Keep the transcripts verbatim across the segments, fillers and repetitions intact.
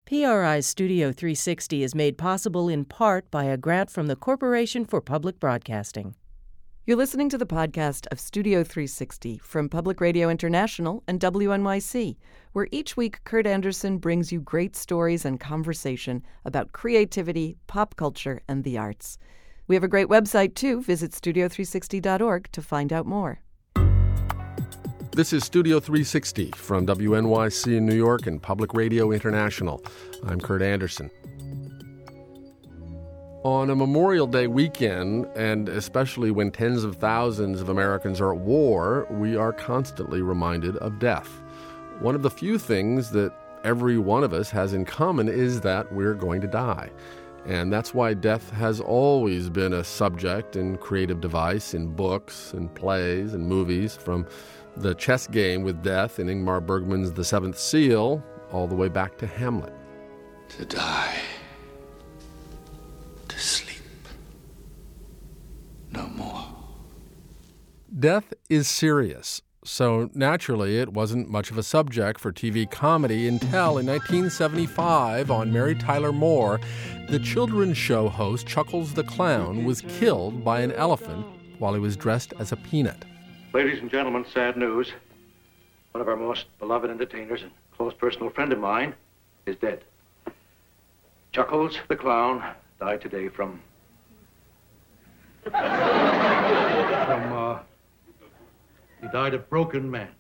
P R I's Studio three sixty is made possible in part by a grant from the Corporation for Public Broadcasting. You're listening to the podcast of Studio three sixty from Public Radio International and W N Y C, where each week Kurt Andersen brings you great stories and conversation about creativity, pop culture, and the arts. We have a great website, too. Visit studio three sixty dot org to find out more. This is Studio three sixty from W N Y C in New York and Public Radio International. I'm Kurt Andersen. On a Memorial Day weekend, and especially when tens of thousands of Americans are at war, we are constantly reminded of death. One of the few things that every one of us has in common is that we're going to die. And that's why death has always been a subject and creative device in books and plays and movies, from the chess game with death in Ingmar Bergman's The Seventh Seal, all the way back to Hamlet. To die. To sleep. No more. Death is serious, so naturally it wasn't much of a subject for T V comedy until in nineteen seventy-five, on Mary Tyler Moore, the children's show host Chuckles the Clown was killed by an elephant while he was dressed as a peanut. Ladies and gentlemen, sad news. One of our most beloved entertainers and close personal friend of mine is dead. Chuckles the Clown died today from... from, uh... he died a broken man.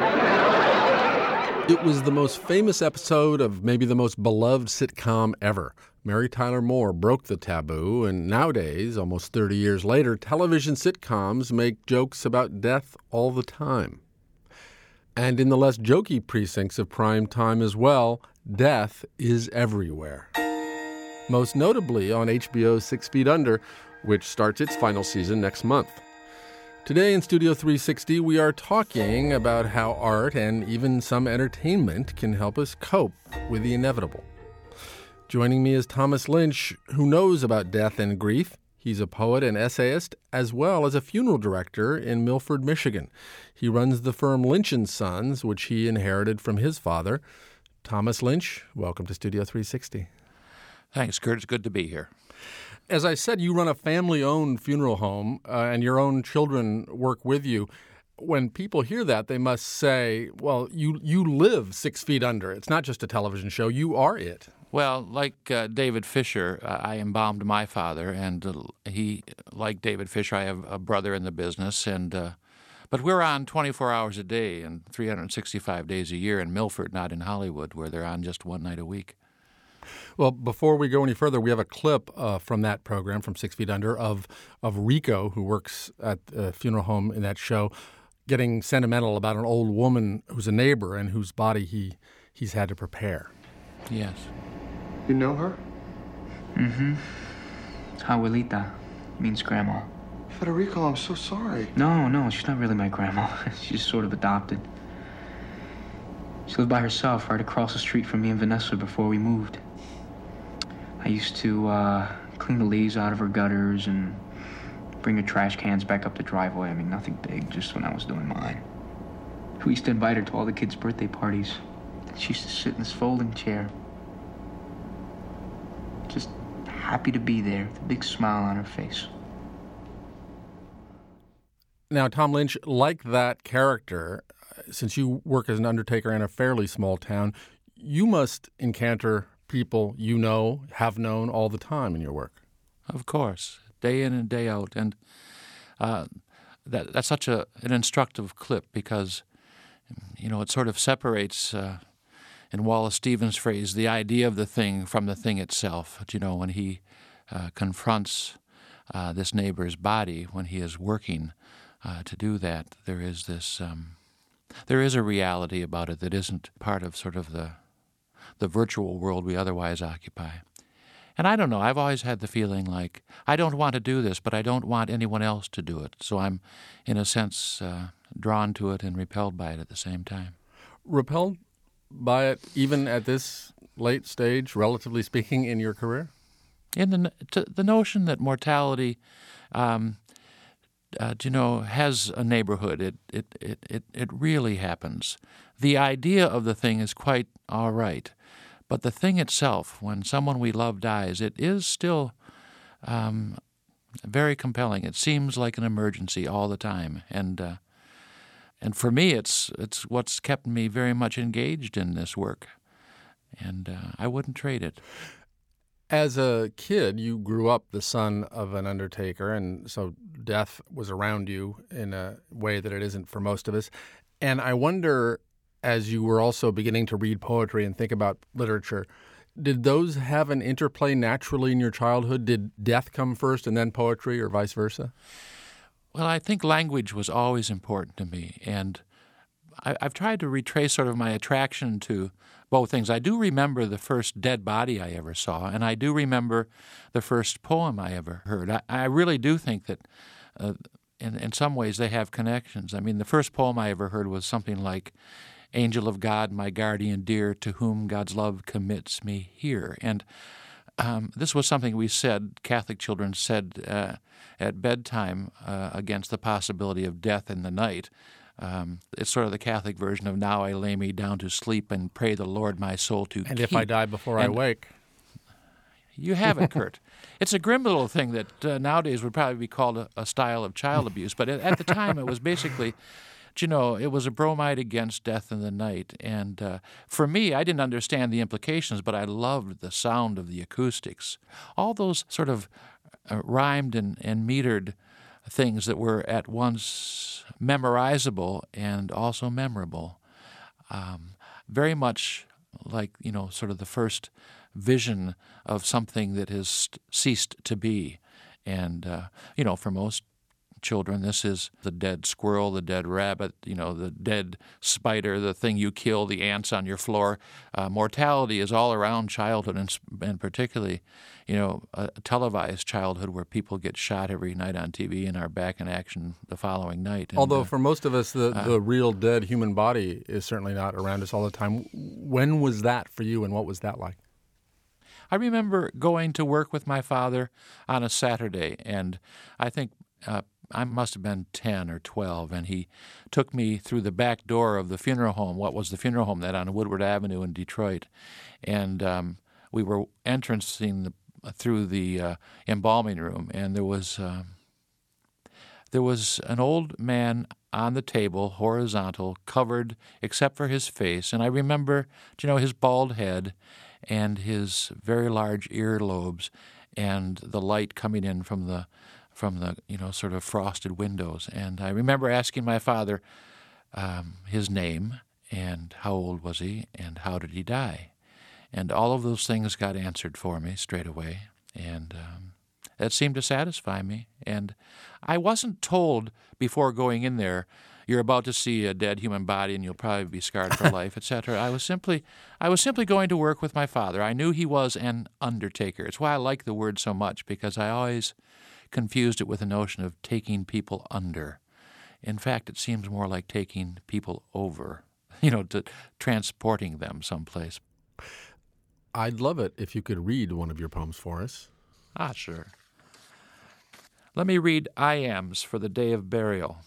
It was the most famous episode of maybe the most beloved sitcom ever. Mary Tyler Moore broke the taboo, and nowadays, almost thirty years later, television sitcoms make jokes about death all the time. And in the less jokey precincts of prime time as well, death is everywhere. Most notably on H B O's Six Feet Under, which starts its final season next month. Today in Studio three sixty, we are talking about how art and even some entertainment can help us cope with the inevitable. Joining me is Thomas Lynch, who knows about death and grief. He's a poet and essayist, as well as a funeral director in Milford, Michigan. He runs the firm Lynch and Sons, which he inherited from his father. Thomas Lynch, welcome to Studio three sixty. Thanks, Kurt. It's good to be here. As I said, you run a family-owned funeral home, uh, and your own children work with you. When people hear that, they must say, well, you, you live Six Feet Under. It's not just a television show. You are it. Well, like uh, David Fisher, uh, I embalmed my father, and uh, he, like David Fisher, I have a brother in the business, and uh, but we're on twenty-four hours a day and three hundred sixty-five days a year in Milford, not in Hollywood, where they're on just one night a week. Well, before we go any further, we have a clip uh, from that program, from Six Feet Under, of of Rico, who works at the funeral home in that show, getting sentimental about an old woman who's a neighbor and whose body he he's had to prepare. Yes. You know her? Mm-hmm. Abuelita means grandma. Federico, I'm so sorry. No, no, she's not really my grandma. She's sort of adopted. She lived by herself right across the street from me and Vanessa before we moved. I used to uh, clean the leaves out of her gutters and bring her trash cans back up the driveway. I mean, nothing big, just when I was doing mine. We used to invite her to all the kids' birthday parties. She used to sit in this folding chair, just happy to be there, with a big smile on her face. Now, Tom Lynch, like that character, since you work as an undertaker in a fairly small town, you must encounter people you know, have known all the time in your work. Of course, day in and day out. And uh, that that's such a an instructive clip because, you know, it sort of separates, uh, in Wallace Stevens' phrase, the idea of the thing from the thing itself. You know, when he uh, confronts uh, this neighbor's body, when he is working uh, to do that, there is this, um, there is a reality about it that isn't part of sort of the the virtual world we otherwise occupy. And I don't know, I've always had the feeling like, I don't want to do this, but I don't want anyone else to do it. So I'm, in a sense, uh, drawn to it and repelled by it at the same time. Repelled by it even at this late stage, relatively speaking, in your career? In the, to, the notion that mortality, um, uh, you know, has a neighborhood. It, it, it, it, it really happens. The idea of the thing is quite all right. But the thing itself, when someone we love dies, it is still um, very compelling. It seems like an emergency all the time. And uh, and for me, it's it's what's kept me very much engaged in this work. And uh, I wouldn't trade it. As a kid, you grew up the son of an undertaker, and so death was around you in a way that it isn't for most of us. And I wonder, as you were also beginning to read poetry and think about literature, did those have an interplay naturally in your childhood? Did death come first and then poetry, or vice versa? Well, I think language was always important to me, and I, I've tried to retrace sort of my attraction to both things. I do remember the first dead body I ever saw, and I do remember the first poem I ever heard. I, I really do think that uh, in, in some ways they have connections. I mean, the first poem I ever heard was something like, "Angel of God, my guardian dear, to whom God's love commits me here." And um, this was something we said, Catholic children said uh, at bedtime uh, against the possibility of death in the night. Um, it's sort of the Catholic version of "Now I lay me down to sleep and pray the Lord my soul to keep." And if I die before and I wake. You have it, Kurt. It's a grim little thing that uh, nowadays would probably be called a, a style of child abuse. But at, at the time, it was basically, you know, it was a bromide against death in the night. And uh, for me, I didn't understand the implications, but I loved the sound of the acoustics. All those sort of uh, rhymed and, and metered things that were at once memorizable and also memorable. Um, very much like, you know, sort of the first vision of something that has ceased to be. And, uh, you know, for most children, this is the dead squirrel, the dead rabbit, you know, the dead spider, the thing you kill, the ants on your floor. Uh, mortality is all around childhood, and, and particularly, you know, a televised childhood where people get shot every night on T V and are back in action the following night. And, Although uh, for most of us, the, uh, the real dead human body is certainly not around us all the time. When was that for you, and what was that like? I remember going to work with my father on a Saturday, and I think uh, I must have been ten or twelve, and he took me through the back door of the funeral home, what was the funeral home that on Woodward Avenue in Detroit. And um, we were entrancing the, through the uh, embalming room, and there was uh, there was an old man on the table, horizontal, covered except for his face. And I remember, you know, his bald head and his very large earlobes and the light coming in from the from the, you know, sort of frosted windows. And I remember asking my father um, his name and how old was he and how did he die. And all of those things got answered for me straight away. And um, that seemed to satisfy me. And I wasn't told before going in there, you're about to see a dead human body and you'll probably be scarred for life, et cetera. I was simply I was simply going to work with my father. I knew he was an undertaker. It's why I like the word so much, because I always confused it with the notion of taking people under. In fact, it seems more like taking people over, you know, to transporting them someplace. I'd love it if you could read one of your poems for us. Ah, sure. Let me read I Ams for the Day of Burial.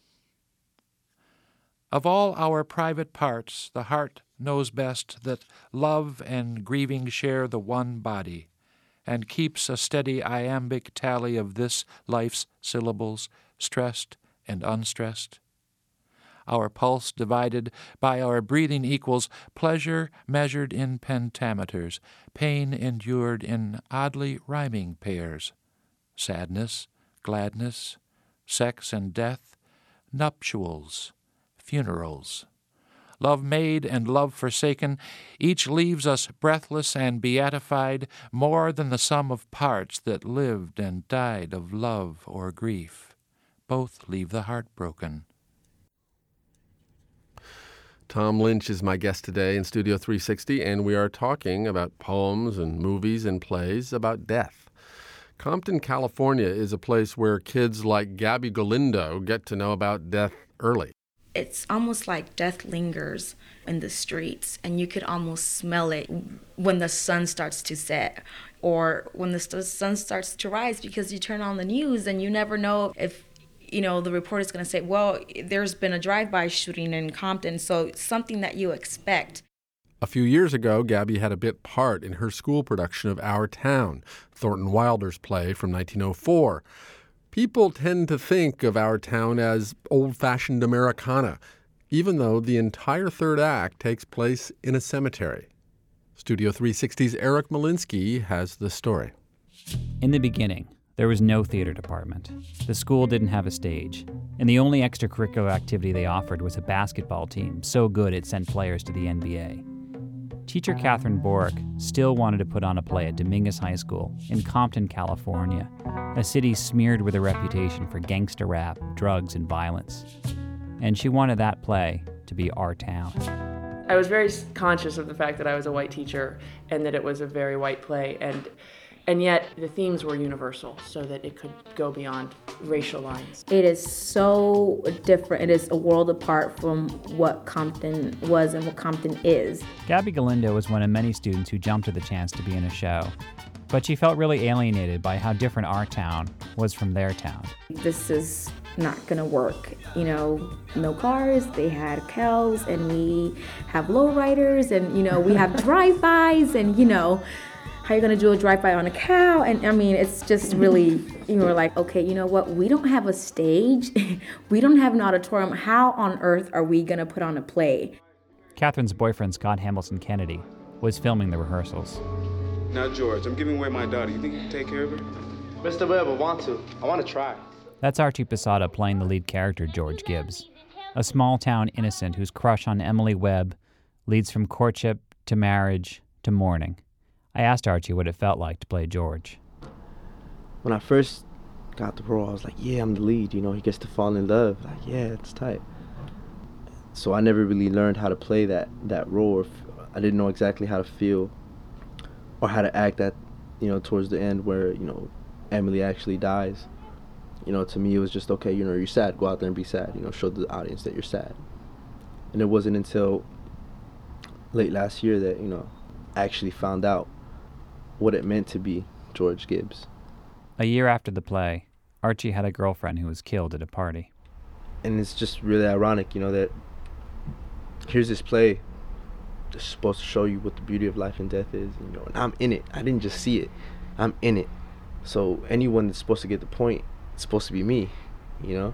Of all our private parts, the heart knows best that love and grieving share the one body, and keeps a steady iambic tally of this life's syllables, stressed and unstressed. Our pulse divided by our breathing equals, pleasure measured in pentameters, pain endured in oddly rhyming pairs, sadness, gladness, sex and death, nuptials, funerals. Love made and love forsaken, each leaves us breathless and beatified, more than the sum of parts that lived and died of love or grief. Both leave the heart broken. Tom Lynch is my guest today in Studio three sixty, and we are talking about poems and movies and plays about death. Compton, California is a place where kids like Gabby Galindo get to know about death early. It's almost like death lingers in the streets, and you could almost smell it when the sun starts to set or when the sun starts to rise, because you turn on the news and you never know if, you know, the reporter is going to say, well, there's been a drive-by shooting in Compton, so it's something that you expect. A few years ago, Gabby had a bit part in her school production of Our Town, Thornton Wilder's play from nineteen oh four. People tend to think of Our Town as old-fashioned Americana, even though the entire third act takes place in a cemetery. Studio three sixty's Eric Malinsky has the story. In the beginning, there was no theater department. The school didn't have a stage, and the only extracurricular activity they offered was a basketball team so good it sent players to the N B A. Teacher Catherine Borick still wanted to put on a play at Dominguez High School in Compton, California, a city smeared with a reputation for gangster rap, drugs, and violence. And she wanted that play to be Our Town. I was very conscious of the fact that I was a white teacher and that it was a very white play, and and yet the themes were universal so that it could go beyond racial lines. It is so different. It is a world apart from what Compton was and what Compton is. Gabby Galindo was one of many students who jumped at the chance to be in a show, but she felt really alienated by how different our town was from their town. This is not gonna work. You know, no cars, they had cows, and we have lowriders, and you know, we have drive-bys, and you know, how are you gonna do a drive-by on a cow? And I mean, it's just really, you know, like, okay, you know what? We don't have a stage. We don't have an auditorium. How on earth are we gonna put on a play? Catherine's boyfriend, Scott Hamilton Kennedy, was filming the rehearsals. Now, George, I'm giving away my daughter. You think you can take care of her? Mister Webb, I want to. I want to try. That's Archie Posada playing the lead character, George Gibbs, a small-town innocent whose crush on Emily Webb leads from courtship to marriage to mourning. I asked Archie what it felt like to play George. When I first got the role, I was like, yeah, I'm the lead. You know, he gets to fall in love. Like, yeah, it's tight. So I never really learned how to play that, that role. I didn't know exactly how to feel or how to act at, you know, towards the end where, you know, Emily actually dies. You know, to me, it was just, okay, you know, you're sad. Go out there and be sad. You know, show the audience that you're sad. And it wasn't until late last year that, you know, I actually found out what it meant to be George Gibbs. A year after the play, Archie had a girlfriend who was killed at a party. And it's just really ironic, you know, that here's this play that's supposed to show you what the beauty of life and death is, you know, and I'm in it. I didn't just see it. I'm in it. So anyone that's supposed to get the point, it's supposed to be me, you know?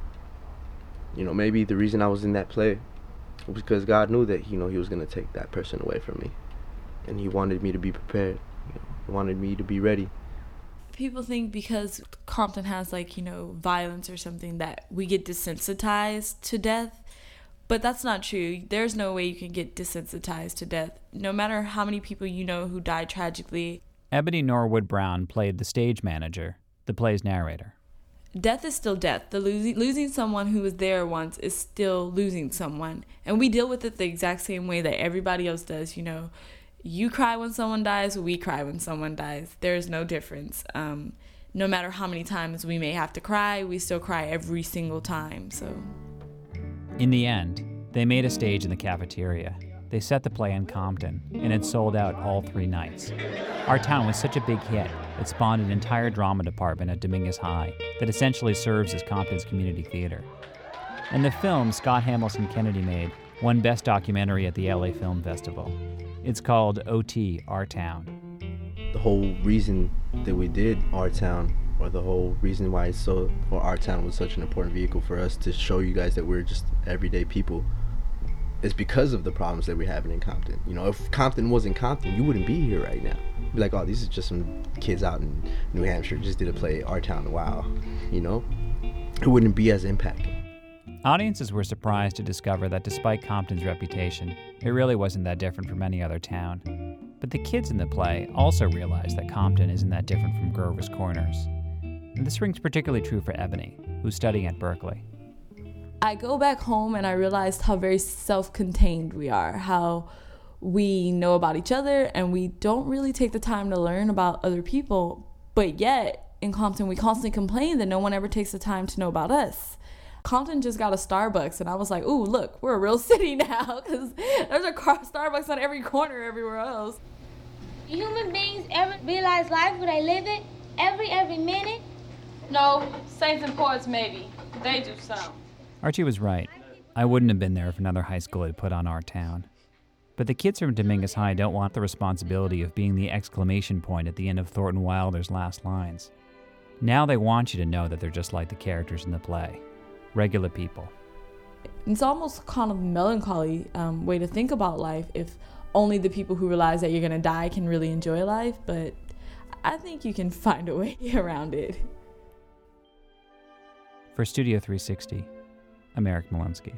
You know, maybe the reason I was in that play was because God knew that, you know, he was going to take that person away from me. And he wanted me to be prepared. You know, he wanted me to be ready. People think because Compton has, like, you know, violence or something that we get desensitized to death. But that's not true. There's no way you can get desensitized to death. No matter how many people you know who died tragically. Ebony Norwood Brown played the stage manager, the play's narrator. Death is still death. The losing, losing someone who was there once is still losing someone. And we deal with it the exact same way that everybody else does, you know. You cry when someone dies, we cry when someone dies. There is no difference. Um, no matter how many times we may have to cry, we still cry every single time. So, in the end, they made a stage in the cafeteria. They set the play in Compton, and it sold out all three nights. Our Town was such a big hit, it spawned an entire drama department at Dominguez High that essentially serves as Compton's community theater. And the film Scott Hamilton Kennedy made won Best Documentary at the L A Film Festival. It's called O T, Our Town. The whole reason that we did Our Town, or the whole reason why it's so, or Our Town was such an important vehicle for us to show you guys that we're just everyday people, is because of the problems that we're having in Compton. You know, if Compton wasn't Compton, you wouldn't be here right now. You'd be like, oh, these are just some kids out in New Hampshire just did a play, Our Town, wow. You know, it wouldn't be as impactful. Audiences were surprised to discover that despite Compton's reputation, it really wasn't that different from any other town. But the kids in the play also realized that Compton isn't that different from Grover's Corners. And this rings particularly true for Ebony, who's studying at Berkeley. I go back home and I realized how very self-contained we are, how we know about each other and we don't really take the time to learn about other people. But yet, in Compton, we constantly complain that no one ever takes the time to know about us. Compton just got a Starbucks, and I was like, ooh, look, we're a real city now, because there's a car- Starbucks on every corner everywhere else. Do human beings ever realize life where they live it? Every, every minute? No, saints and poets maybe. They do some. Archie was right. I wouldn't have been there if another high school had put on Our Town. But the kids from Dominguez High don't want the responsibility of being the exclamation point at the end of Thornton Wilder's last lines. Now they want you to know that they're just like the characters in the play. Regular people. It's almost kind of a melancholy um, way to think about life if only the people who realize that you're going to die can really enjoy life, but I think you can find a way around it. For Studio three sixty, I'm Eric Malinsky.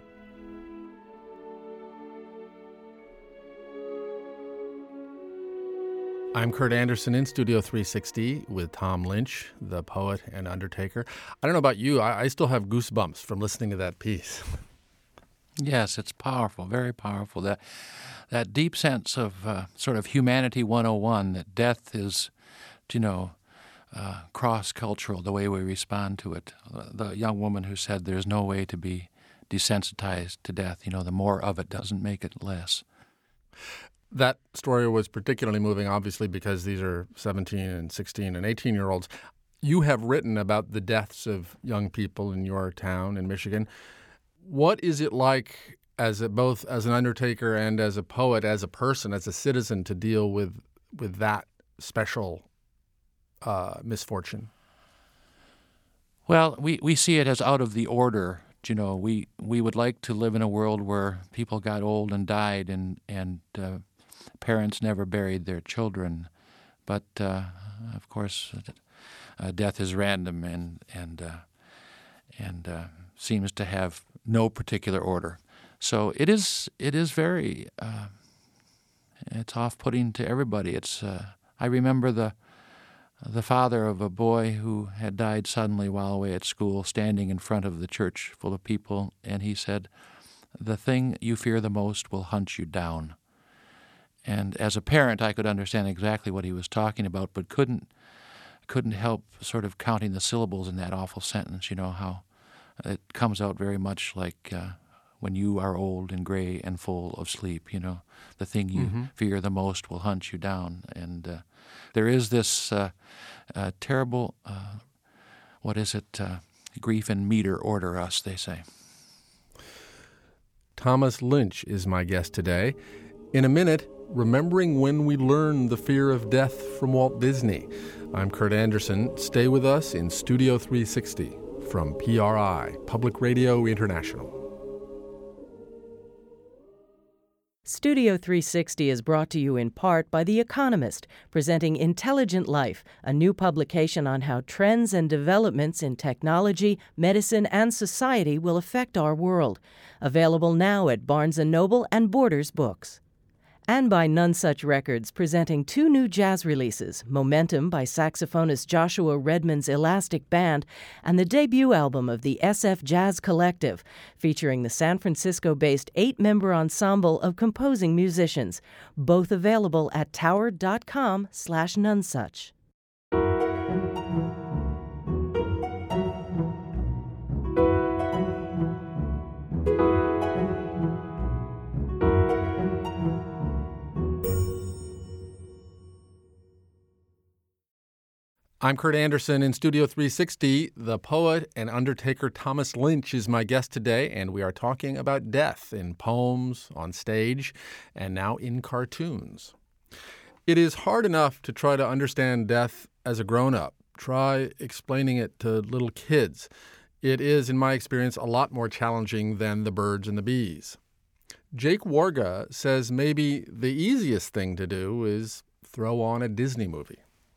I'm Kurt Anderson in Studio three sixty with Tom Lynch, the poet and undertaker. I don't know about you, I, I still have goosebumps from listening to that piece. Yes, it's powerful, very powerful. That that deep sense of uh, sort of humanity one oh one, that death is, you know, uh, cross-cultural, the way we respond to it. The young woman who said there's no way to be desensitized to death, you know, the more of it doesn't make it less. That story was particularly moving, obviously, because these are seventeen and sixteen and eighteen-year-olds. You have written about the deaths of young people in your town in Michigan. What is it like, as a, both as an undertaker and as a poet, as a person, as a citizen, to deal with with that special uh, misfortune? Well, we, we see it as out of the order. You know, we, we would like to live in a world where people got old and died and, and uh, parents never buried their children. But, uh, of course, uh, death is random and, and, uh, and uh, seems to have no particular order. So it is it is very, uh, it's off-putting to everybody. It's uh, I remember the the father of a boy who had died suddenly while away at school, standing in front of the church full of people, and he said, "The thing you fear the most will hunt you down." And as a parent, I could understand exactly what he was talking about, but couldn't couldn't help sort of counting the syllables in that awful sentence, you know, how it comes out very much like uh, when you are old and gray and full of sleep, you know, the thing you mm-hmm. fear the most will hunt you down. And uh, there is this uh, uh, terrible, uh, what is it, uh, grief and meter order us, they say. Thomas Lynch is my guest today. In a minute, remembering when we learned the fear of death from Walt Disney. I'm Kurt Anderson. Stay with us in Studio three sixty. From P R I, Public Radio International. Studio three sixty is brought to you in part by The Economist, presenting Intelligent Life, a new publication on how trends and developments in technology, medicine, and society will affect our world. Available now at Barnes and Noble and Borders Books. And by None Such Records, presenting two new jazz releases, Momentum by saxophonist Joshua Redman's Elastic Band, and the debut album of the S F Jazz Collective, featuring the San Francisco-based eight-member ensemble of composing musicians, both available at tower.com slash nonesuch. I'm Kurt Anderson in Studio three sixty. The poet and undertaker Thomas Lynch is my guest today, and we are talking about death in poems, on stage, and now in cartoons. It is hard enough to try to understand death as a grown-up. Try explaining it to little kids. It is, in my experience, a lot more challenging than the birds and the bees. Jake Warga says maybe the easiest thing to do is throw on a Disney movie.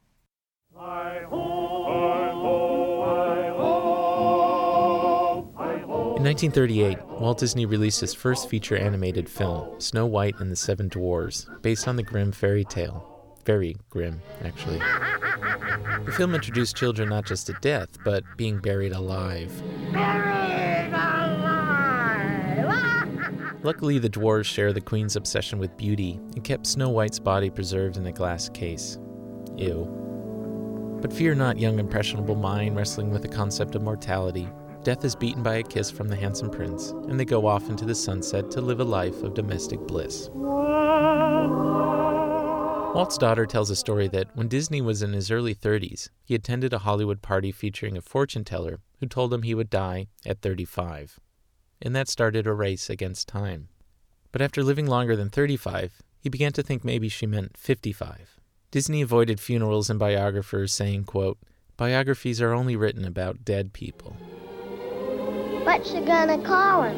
In nineteen thirty-eight, Walt Disney released his first feature animated film, Snow White and the Seven Dwarfs, based on the Grimm fairy tale. Very grim, actually. The film introduced children not just to death, but being buried alive. Buried alive! Luckily, the dwarves share the queen's obsession with beauty and kept Snow White's body preserved in a glass case. Ew. But fear not, young impressionable mind wrestling with the concept of mortality. Death is beaten by a kiss from the handsome prince, and they go off into the sunset to live a life of domestic bliss. Walt's daughter tells a story that when Disney was in his early thirties, he attended a Hollywood party featuring a fortune teller who told him he would die at thirty-five. And that started a race against time. But after living longer than thirty-five, he began to think maybe she meant fifty-five. Disney avoided funerals and biographers, saying, quote, "Biographies are only written about dead people." What's you gonna call him?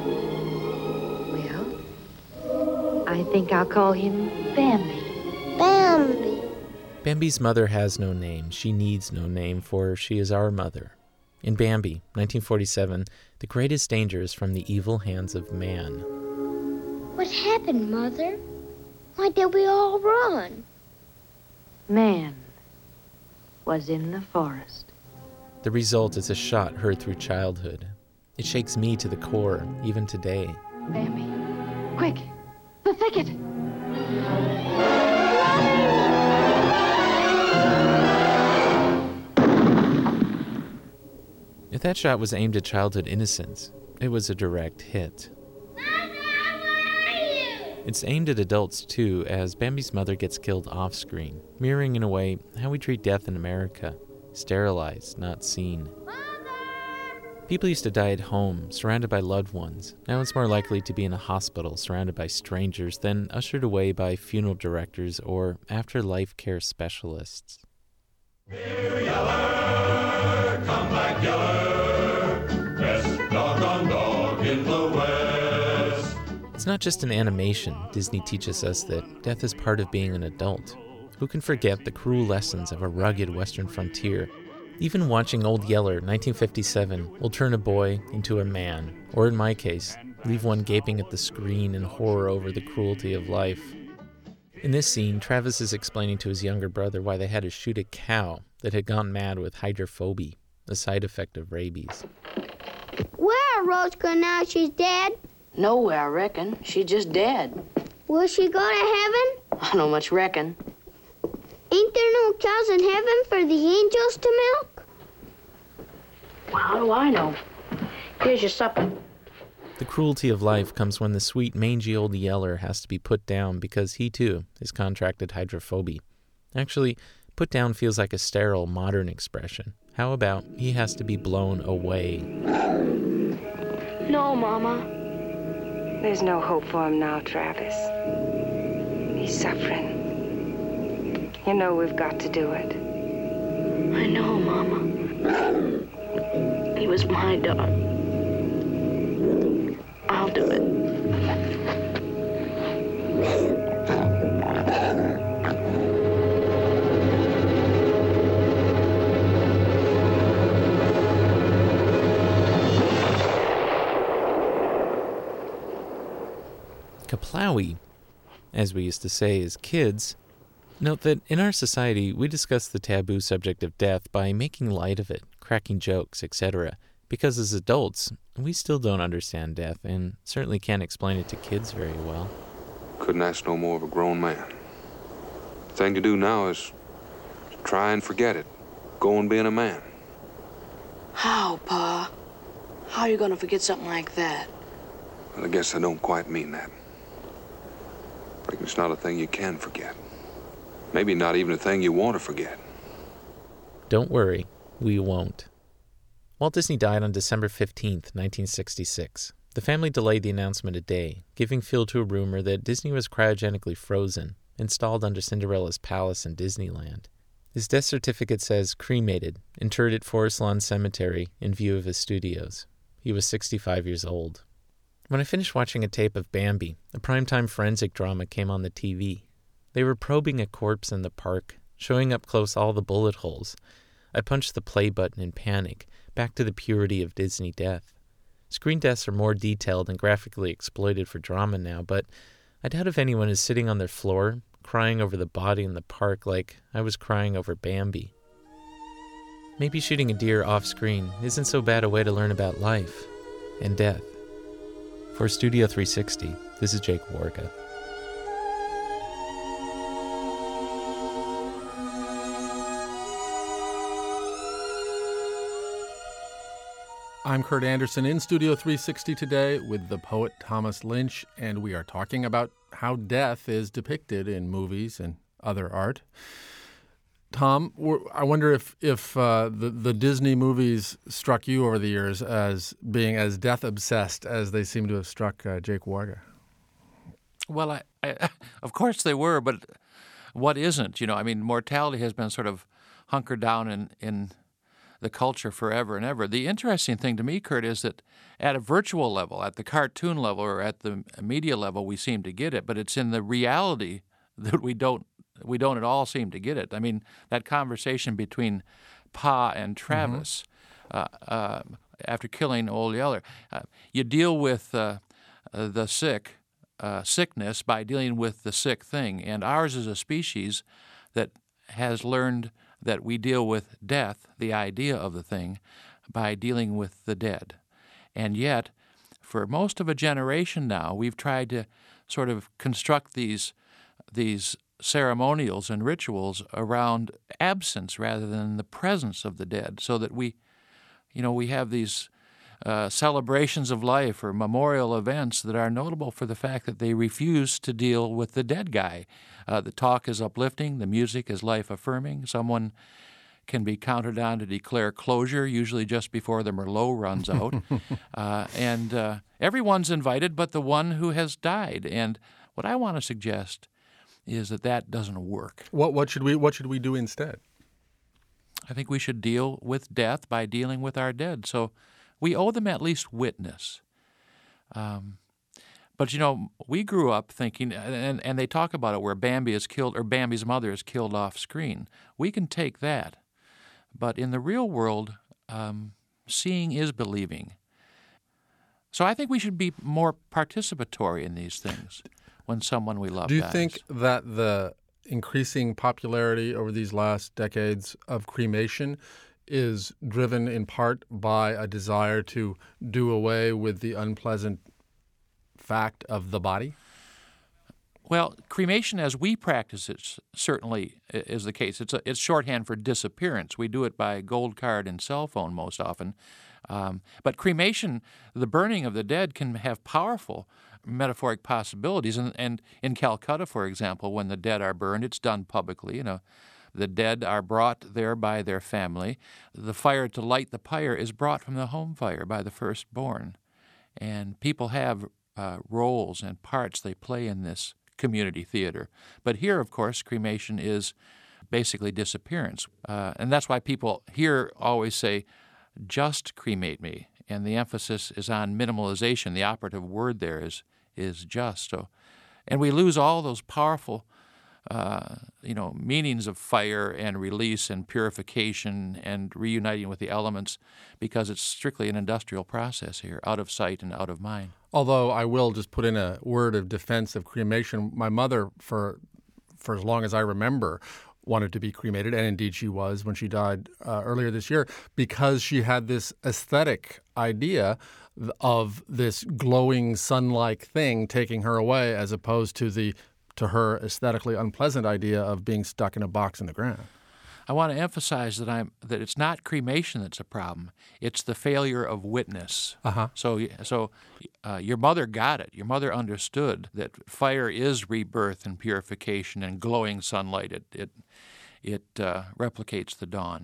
Well, I think I'll call him Bambi. Bambi. Bambi's mother has no name. She needs no name, for she is our mother. In Bambi, nineteen forty-seven, the greatest danger is from the evil hands of man. What happened, Mother? Why did we all run? Man was in the forest. The result is a shot heard through childhood. It shakes me to the core, even today. Bambi, quick, the thicket! If that shot was aimed at childhood innocence, it was a direct hit. It's aimed at adults, too, as Bambi's mother gets killed off-screen, mirroring in a way how we treat death in America. Sterilized, not seen. People used to die at home, surrounded by loved ones. Now it's more likely to be in a hospital, surrounded by strangers, than ushered away by funeral directors or afterlife care specialists. Here, Yeller, come back, Yeller, best doggone dog in the West. It's not just an animation. Disney teaches us that death is part of being an adult. Who can forget the cruel lessons of a rugged western frontier? Even watching Old Yeller, nineteen fifty-seven, will turn a boy into a man, or in my case, leave one gaping at the screen in horror over the cruelty of life. In this scene, Travis is explaining to his younger brother why they had to shoot a cow that had gone mad with hydrophobia, a side effect of rabies. Where are Roscoe now she's dead? Nowhere, I reckon. She's just dead. Will she go to heaven? I don't much reckon. Ain't there no cows in heaven for the angels to milk? Well, how do I know? Here's your supper. The cruelty of life comes when the sweet, mangy old Yeller has to be put down because he, too, has contracted hydrophobia. Actually, put down feels like a sterile, modern expression. How about he has to be blown away? No, Mama. There's no hope for him now, Travis. He's suffering. You know we've got to do it. I know, Mama. He was my dog. I'll do it. Kaplowy, as we used to say as kids. Note that in our society, we discuss the taboo subject of death by making light of it, cracking jokes, et cetera, because as adults, we still don't understand death and certainly can't explain it to kids very well. Couldn't ask no more of a grown man. The thing to do now is to try and forget it. Go on being a man. How, Pa? How are you going to forget something like that? Well, I guess I don't quite mean that. I reckon it's not a thing you can forget. Maybe not even a thing you want to forget. Don't worry, we won't. Walt Disney died on December fifteenth, nineteen sixty-six. The family delayed the announcement a day, giving fuel to a rumor that Disney was cryogenically frozen, installed under Cinderella's palace in Disneyland. His death certificate says cremated, interred at Forest Lawn Cemetery in view of his studios. He was sixty-five years old. When I finished watching a tape of Bambi, a primetime forensic drama came on the T V. They were probing a corpse in the park, showing up close all the bullet holes. I punched the play button in panic, back to the purity of Disney death. Screen deaths are more detailed and graphically exploited for drama now, but I doubt if anyone is sitting on their floor, crying over the body in the park like I was crying over Bambi. Maybe shooting a deer off-screen isn't so bad a way to learn about life and death. For Studio three sixty, this is Jake Warga. I'm Kurt Anderson in Studio three sixty today with the poet Thomas Lynch, and we are talking about how death is depicted in movies and other art. Tom, I wonder if if uh, the the Disney movies struck you over the years as being as death obsessed as they seem to have struck uh, Jake Warga. Well, I, I, of course they were, but what isn't? You know, I mean, mortality has been sort of hunkered down in, in the culture forever and ever. The interesting thing to me, Kurt, is that at a virtual level, at the cartoon level, or at the media level, we seem to get it, but it's in the reality that we don't we don't at all seem to get it. I mean, that conversation between Pa and Travis mm-hmm. uh, uh, after killing Old Yeller, uh, you deal with uh, uh, the sick uh, sickness by dealing with the sick thing, and ours is a species that has learned that we deal with death, the idea of the thing, by dealing with the dead. And yet, for most of a generation now, we've tried to sort of construct these these ceremonials and rituals around absence rather than the presence of the dead, so that we, you know, we have these uh, celebrations of life or memorial events that are notable for the fact that they refuse to deal with the dead guy. Uh, the talk is uplifting, the music is life-affirming. Someone can be counted on to declare closure, usually just before the Merlot runs out. uh, and uh, everyone's invited but the one who has died. And what I want to suggest is that that doesn't work. What what should we what should we do instead? I think we should deal with death by dealing with our dead. So we owe them at least witness. Um, but, you know, we grew up thinking, and, and they talk about it where Bambi is killed, or Bambi's mother is killed off screen. We can take that. But in the real world, um, seeing is believing. So I think we should be more participatory in these things when someone we love Do you dies. think that the increasing popularity over these last decades of cremation is driven in part by a desire to do away with the unpleasant fact of the body? Well, cremation as we practice it certainly is the case. It's a, it's shorthand for disappearance. We do it by gold card and cell phone most often. Um, but cremation, the burning of the dead, can have powerful metaphoric possibilities. And, and in Calcutta, for example, when the dead are burned, it's done publicly. You know, the dead are brought there by their family. The fire to light the pyre is brought from the home fire by the firstborn. And people have uh, roles and parts they play in this community theater. But here, of course, cremation is basically disappearance. Uh, and that's why people here always say, just cremate me. And the emphasis is on minimalization. The operative word there is is just. So, and we lose all those powerful, uh, you know, meanings of fire and release and purification and reuniting with the elements because it's strictly an industrial process here, out of sight and out of mind. Although I will just put in a word of defense of cremation. My mother, for for as long as I remember, wanted to be cremated, and indeed she was when she died uh, earlier this year, because she had this aesthetic idea of this glowing sun-like thing taking her away, as opposed to the, to her, aesthetically unpleasant idea of being stuck in a box in the ground. I want to emphasize that I'm that it's not cremation that's a problem. It's the failure of witness. Uh-huh. So, so uh, your mother got it. Your mother understood that fire is rebirth and purification and glowing sunlight. It it it uh, replicates the dawn.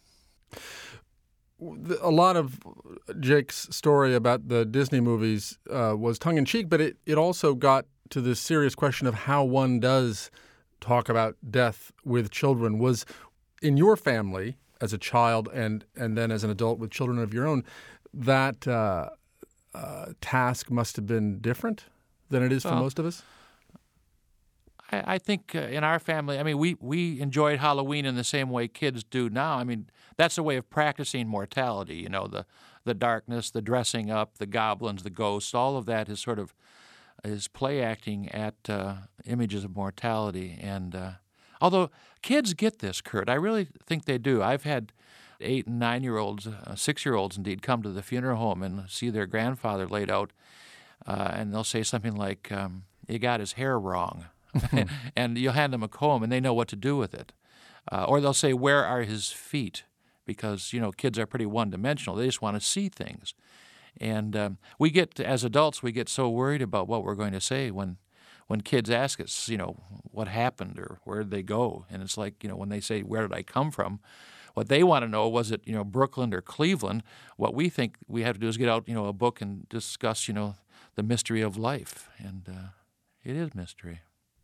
A lot of Jake's story about the Disney movies uh, was tongue-in-cheek, but it, it also got to this serious question of how one does talk about death with children. Was in your family, as a child and, and then as an adult with children of your own, that uh, uh, task must have been different than it is for well, most of us? I, I think uh, in our family, I mean, we, we enjoyed Halloween in the same way kids do now. I mean, that's a way of practicing mortality, you know, the, the darkness, the dressing up, the goblins, the ghosts, all of that is sort of is play acting at uh, images of mortality. And uh, although kids get this, Kurt, I really think they do. I've had eight and nine-year-olds, uh, six-year-olds indeed, come to the funeral home and see their grandfather laid out, uh, and they'll say something like, um, "He got his hair wrong," and you'll hand them a comb, and they know what to do with it. Uh, or they'll say, "Where are his feet?" Because you know kids are pretty one-dimensional; they just want to see things. And um, we get, as adults, we get so worried about what we're going to say when when kids ask us, you know, what happened or where did they go? And it's like, you know, when they say, where did I come from? What they want to know, was it, you know, Brooklyn or Cleveland? What we think we have to do is get out, you know, a book and discuss, you know, the mystery of life. And, uh, It is mystery.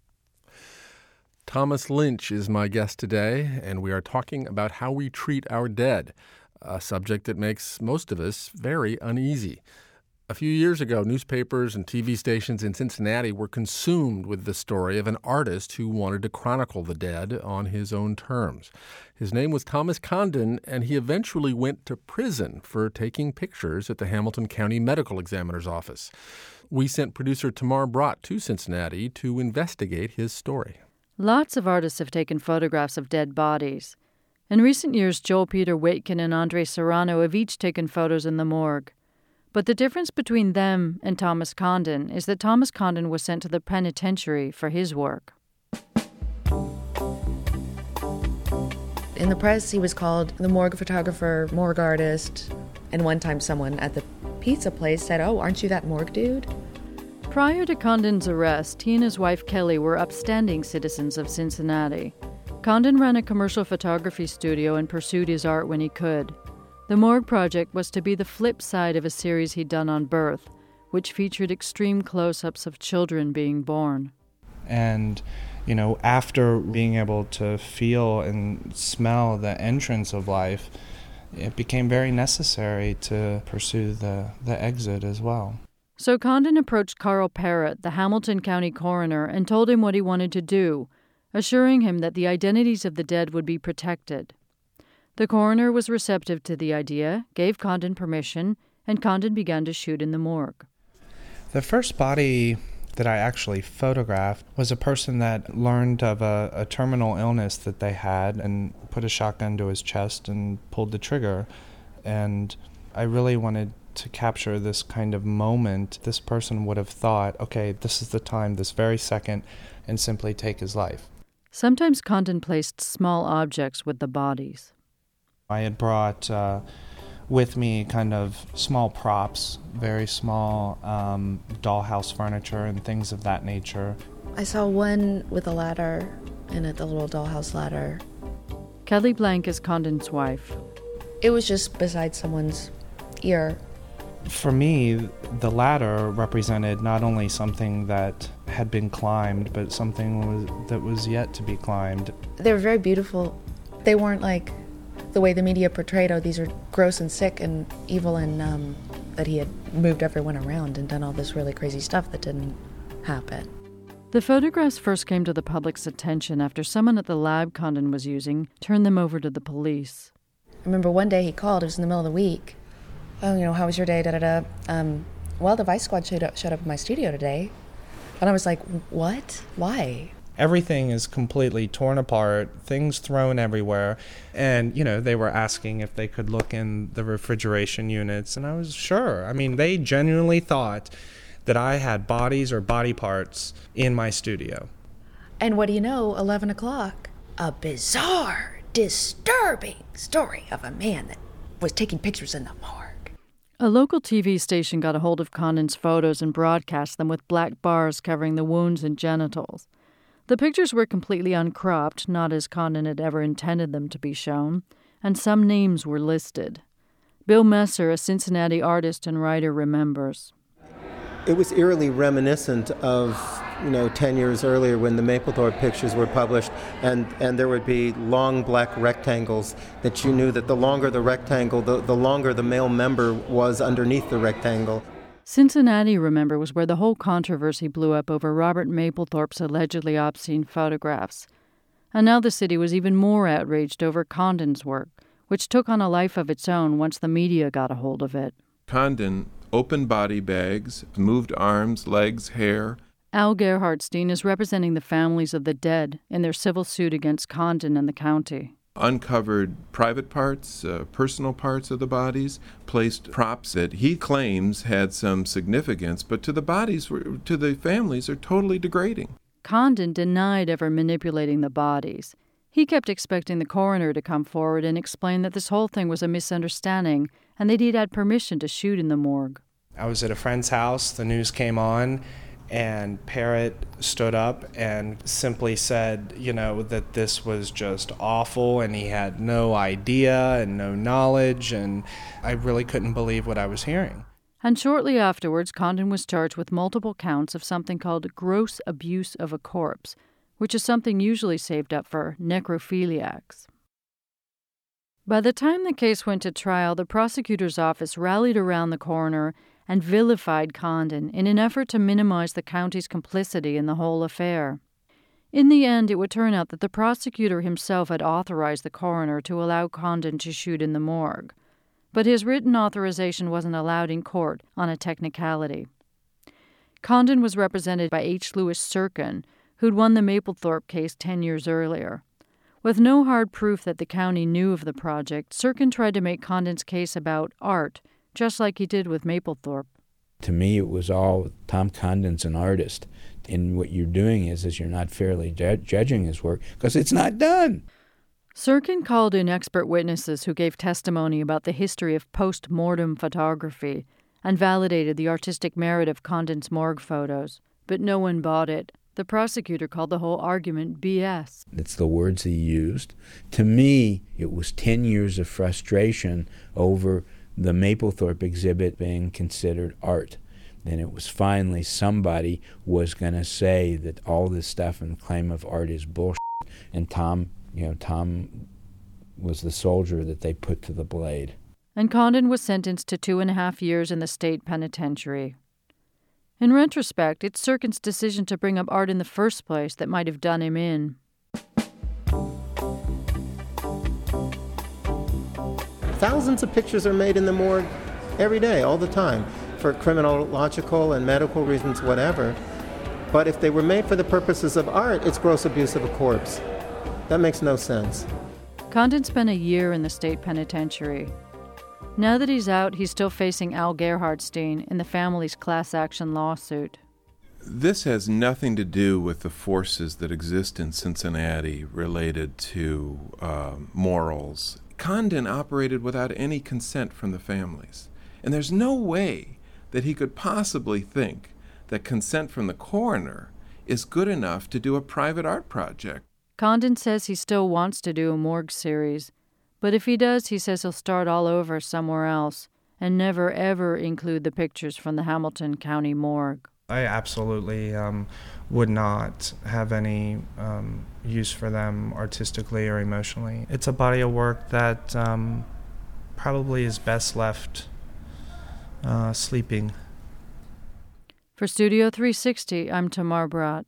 Thomas Lynch is my guest today, and we are talking about how we treat our dead, a subject that makes most of us very uneasy. A few years ago, newspapers and T V stations in Cincinnati were consumed with the story of an artist who wanted to chronicle the dead on his own terms. His name was Thomas Condon, and he eventually went to prison for taking pictures at the Hamilton County Medical Examiner's office. We sent producer Tamar Brott to Cincinnati to investigate his story. Lots of artists have taken photographs of dead bodies. In recent years, Joel Peter Waitkin and Andre Serrano have each taken photos in the morgue. But the difference between them and Thomas Condon is that Thomas Condon was sent to the penitentiary for his work. In the press, he was called the morgue photographer, morgue artist, and one time someone at the pizza place said, "Oh, aren't you that morgue dude?" Prior to Condon's arrest, he and his wife Kelly were upstanding citizens of Cincinnati. Condon ran a commercial photography studio and pursued his art when he could. The Morgue Project was to be the flip side of a series he'd done on birth, which featured extreme close-ups of children being born. And, you know, after being able to feel and smell the entrance of life, it became very necessary to pursue the, the exit as well. So Condon approached Carl Parrott, the Hamilton County coroner, and told him what he wanted to do, assuring him that the identities of the dead would be protected. The coroner was receptive to the idea, gave Condon permission, and Condon began to shoot in the morgue. The first body that I actually photographed was a person that learned of a, a terminal illness that they had and put a shotgun to his chest and pulled the trigger. And I really wanted to capture this kind of moment. This person would have thought, okay, this is the time, this very second, and simply take his life. Sometimes Condon placed small objects with the bodies. I had brought uh, with me kind of small props, very small um, dollhouse furniture and things of that nature. I saw one with a ladder in it, the little dollhouse ladder. Kelly Blank is Condon's wife. It was just beside someone's ear. For me, the ladder represented not only something that had been climbed, but something was, that was yet to be climbed. They were very beautiful. They weren't like the way the media portrayed, oh, these are gross and sick and evil, and um, that he had moved everyone around and done all this really crazy stuff that didn't happen. The photographs first came to the public's attention after someone at the lab Condon was using turned them over to the police. I remember one day he called, it was in the middle of the week. Oh, you know, how was your day, da-da-da. Um, well, the Vice Squad showed up, showed up in my studio today. And I was like, what? Why? Everything is completely torn apart, things thrown everywhere. And, you know, they were asking if they could look in the refrigeration units. And I was sure. I mean, they genuinely thought that I had bodies or body parts in my studio. And what do you know, eleven o'clock, a bizarre, disturbing story of a man that was taking pictures in the morgue. A local T V station got a hold of Condon's photos and broadcast them with black bars covering the wounds and genitals. The pictures were completely uncropped, not as Condon had ever intended them to be shown, and some names were listed. Bill Messer, a Cincinnati artist and writer, remembers. It was eerily reminiscent of, you know, ten years earlier when the Mapplethorpe pictures were published, and, and there would be long black rectangles that you knew that the longer the rectangle, the, the longer the male member was underneath the rectangle. Cincinnati, remember, was where the whole controversy blew up over Robert Mapplethorpe's allegedly obscene photographs. And now the city was even more outraged over Condon's work, which took on a life of its own once the media got a hold of it. Condon opened body bags, moved arms, legs, hair. Al Gerhardstein is representing the families of the dead in their civil suit against Condon and the county. Uncovered private parts, uh, personal parts of the bodies, placed props that he claims had some significance, but to the bodies, to the families, are totally degrading. Condon denied ever manipulating the bodies. He kept expecting the coroner to come forward and explain that this whole thing was a misunderstanding and that he'd had permission to shoot in the morgue. I was at a friend's house, the news came on, and Parrott stood up and simply said, you know, that this was just awful and he had no idea and no knowledge, and I really couldn't believe what I was hearing. And shortly afterwards, Condon was charged with multiple counts of something called gross abuse of a corpse, which is something usually saved up for necrophiliacs. By the time the case went to trial, the prosecutor's office rallied around the coroner and vilified Condon in an effort to minimize the county's complicity in the whole affair. In the end, it would turn out that the prosecutor himself had authorized the coroner to allow Condon to shoot in the morgue, but his written authorization wasn't allowed in court on a technicality. Condon was represented by H. Lewis Serkin, who'd won the Mapplethorpe case ten years earlier. With no hard proof that the county knew of the project, Serkin tried to make Condon's case about art, just like he did with Mapplethorpe. To me, it was all, Tom Condon's an artist, and what you're doing is, is you're not fairly ju- judging his work, because it's not done. Serkin called in expert witnesses who gave testimony about the history of post-mortem photography and validated the artistic merit of Condon's morgue photos, but no one bought it. The prosecutor called the whole argument B S. It's the words he used. To me, it was ten years of frustration over the Mapplethorpe exhibit being considered art. Then it was finally somebody was going to say that all this stuff and claim of art is bullshit. And Tom, you know, Tom was the soldier that they put to the blade. And Condon was sentenced to two and a half years in the state penitentiary. In retrospect, it's Serkin's decision to bring up art in the first place that might have done him in. Thousands of pictures are made in the morgue every day, all the time, for criminological and medical reasons, whatever. But if they were made for the purposes of art, it's gross abuse of a corpse. That makes no sense. Condon spent a year in the state penitentiary. Now that he's out, he's still facing Al Gerhardstein in the family's class action lawsuit. This has nothing to do with the forces that exist in Cincinnati related to uh, morals. Condon operated without any consent from the families. And there's no way that he could possibly think that consent from the coroner is good enough to do a private art project. Condon says he still wants to do a morgue series, but if he does, he says he'll start all over somewhere else and never ever include the pictures from the Hamilton County morgue. I absolutely um, would not have any um, use for them artistically or emotionally. It's a body of work that um, probably is best left uh, sleeping. For Studio three sixty, I'm Tamar Bratt.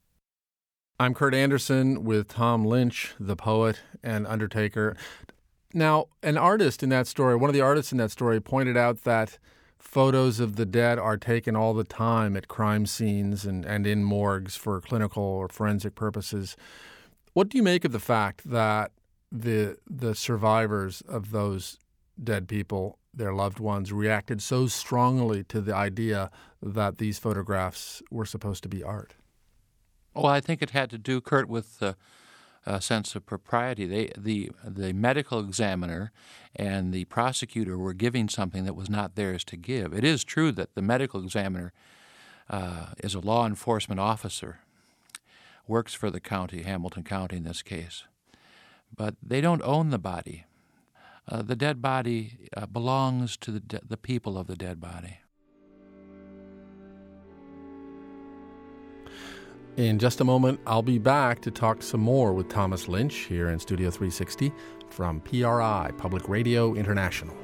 I'm Kurt Anderson with Tom Lynch, the poet and undertaker. Now, an artist in that story, one of the artists in that story pointed out that photos of the dead are taken all the time at crime scenes and, and in morgues for clinical or forensic purposes. What do you make of the fact that the the survivors of those dead people, their loved ones, reacted so strongly to the idea that these photographs were supposed to be art? Well, I think it had to do, Kurt, with uh, a sense of propriety. They, the the medical examiner and the prosecutor were giving something that was not theirs to give. It is true that the medical examiner uh, is a law enforcement officer, works for the county, Hamilton County in this case, but they don't own the body. Uh, the dead body uh, belongs to the de- the people of the dead body. In just a moment, I'll be back to talk some more with Thomas Lynch here in Studio three sixty from P R I, Public Radio International.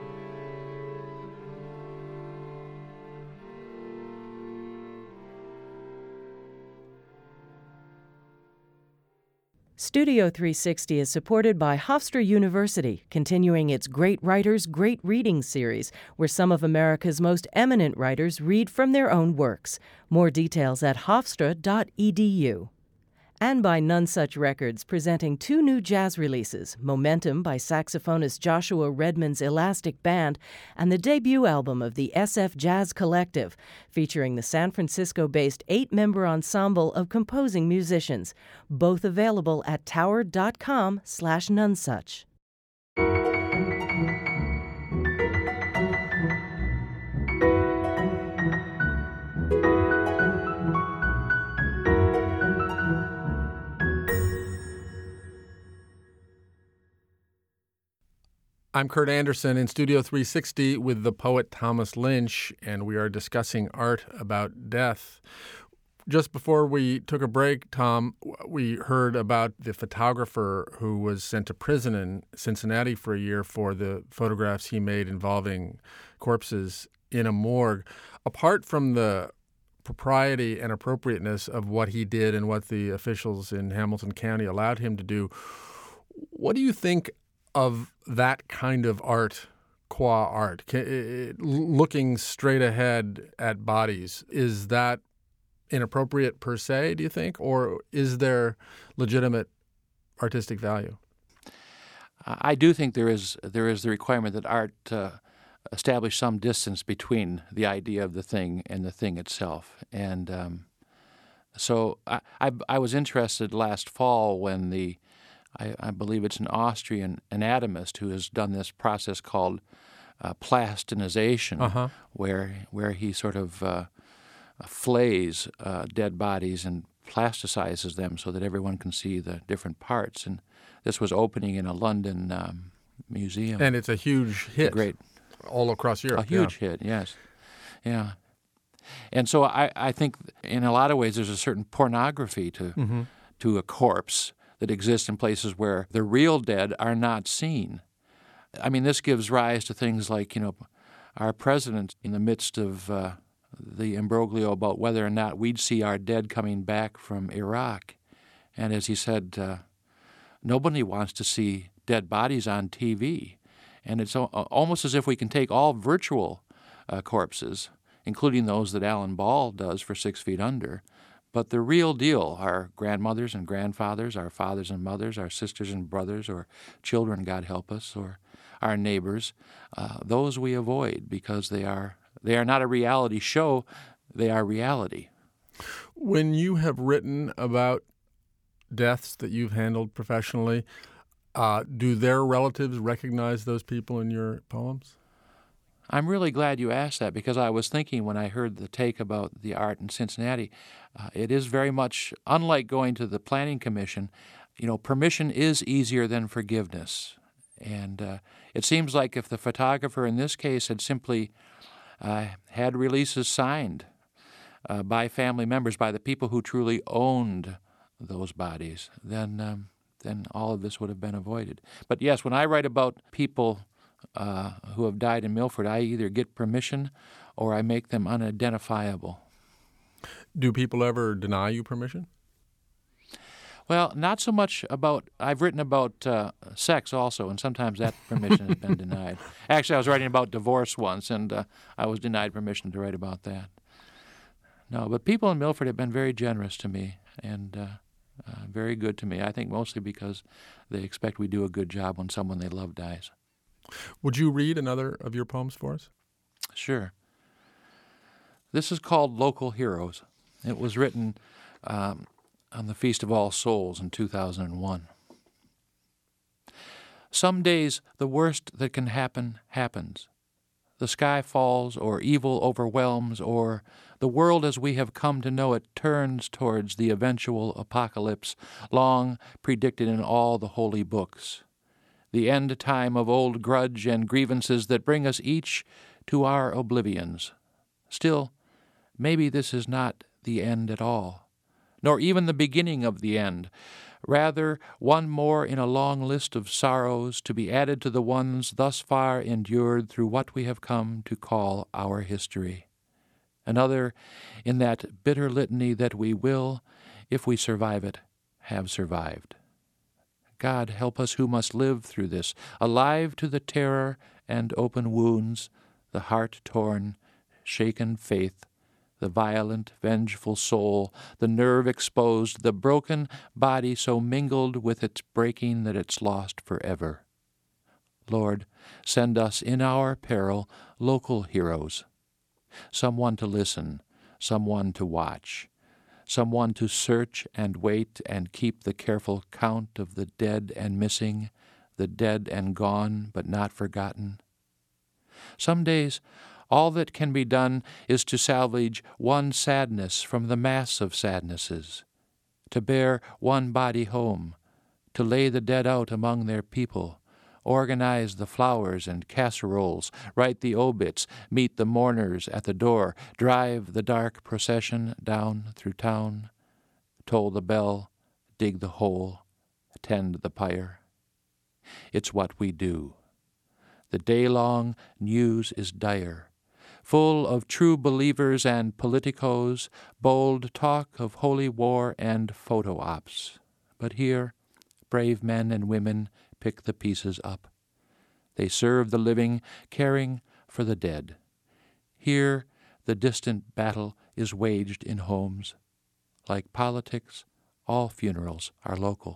Studio three sixty is supported by Hofstra University, continuing its Great Writers, Great Reading series, where some of America's most eminent writers read from their own works. More details at hofstra dot e d u. And by Nonesuch Records, presenting two new jazz releases, Momentum by saxophonist Joshua Redman's Elastic Band, and the debut album of the S F Jazz Collective, featuring the San Francisco-based eight-member ensemble of composing musicians, both available at tower dot com slash nonesuch. I'm Kurt Anderson in Studio three sixty with the poet Thomas Lynch, and we are discussing art about death. Just before we took a break, Tom, we heard about the photographer who was sent to prison in Cincinnati for a year for the photographs he made involving corpses in a morgue. Apart from the propriety and appropriateness of what he did and what the officials in Hamilton County allowed him to do, what do you think of that kind of art, qua art, looking straight ahead at bodies? Is that inappropriate per se, do you think, or is there legitimate artistic value? I do think there is there is the requirement that art uh, establish some distance between the idea of the thing and the thing itself. And um, so I, I, I was interested last fall when the I, I believe it's an Austrian anatomist who has done this process called uh, plastinization, uh-huh. where where he sort of uh, flays uh, dead bodies and plasticizes them so that everyone can see the different parts. And this was opening in a London um, museum. And it's a huge hit, a great, all across Europe. A huge yeah. hit, yes. Yeah. And so I, I think in a lot of ways there's a certain pornography to mm-hmm. to a corpse that exists in places where the real dead are not seen. I mean, this gives rise to things like, you know, our president in the midst of uh, the imbroglio about whether or not we'd see our dead coming back from Iraq. And as he said, uh, nobody wants to see dead bodies on T V. And it's o- almost as if we can take all virtual uh, corpses, including those that Alan Ball does for Six Feet Under, but the real deal, our grandmothers and grandfathers, our fathers and mothers, our sisters and brothers, or children, God help us, or our neighbors, uh, those we avoid because they are they are not a reality show, they are reality. When you have written about deaths that you've handled professionally, uh, do their relatives recognize those people in your poems? I'm really glad you asked that because I was thinking when I heard the take about the art in Cincinnati, uh, it is very much, unlike going to the Planning Commission, you know, permission is easier than forgiveness. And uh, it seems like if the photographer in this case had simply uh, had releases signed uh, by family members, by the people who truly owned those bodies, then um, then all of this would have been avoided. But yes, when I write about people uh, who have died in Milford, I either get permission or I make them unidentifiable. Do people ever deny you permission? Well, not so much about, I've written about uh, sex also, and sometimes that permission has been denied. Actually, I was writing about divorce once, and uh, I was denied permission to write about that. No, but people in Milford have been very generous to me and uh, uh, very good to me, I think mostly because they expect we do a good job when someone they love dies. Would you read another of your poems for us? Sure. This is called Local Heroes. It was written um, on the Feast of All Souls in two thousand one. Some days the worst that can happen happens. The sky falls, or evil overwhelms, or the world as we have come to know it turns towards the eventual apocalypse, long predicted in all the holy books. The end time of old grudge and grievances that bring us each to our oblivions. Still, maybe this is not the end at all, nor even the beginning of the end, rather one more in a long list of sorrows to be added to the ones thus far endured through what we have come to call our history. Another in that bitter litany that we will, if we survive it, have survived. God help us who must live through this, alive to the terror and open wounds, the heart-torn, shaken faith, the violent, vengeful soul, the nerve exposed, the broken body so mingled with its breaking that it's lost forever. Lord, send us in our peril local heroes, someone to listen, someone to watch, someone to search and wait and keep the careful count of the dead and missing, the dead and gone but not forgotten. Some days all that can be done is to salvage one sadness from the mass of sadnesses, to bear one body home, to lay the dead out among their people, organize the flowers and casseroles, write the obits, meet the mourners at the door, drive the dark procession down through town, toll the bell, dig the hole, tend the pyre. It's what we do. The day-long news is dire, full of true believers and politicos, bold talk of holy war and photo ops. But here, brave men and women pick the pieces up. They serve the living, caring for the dead. Here, the distant battle is waged in homes. Like politics, all funerals are local.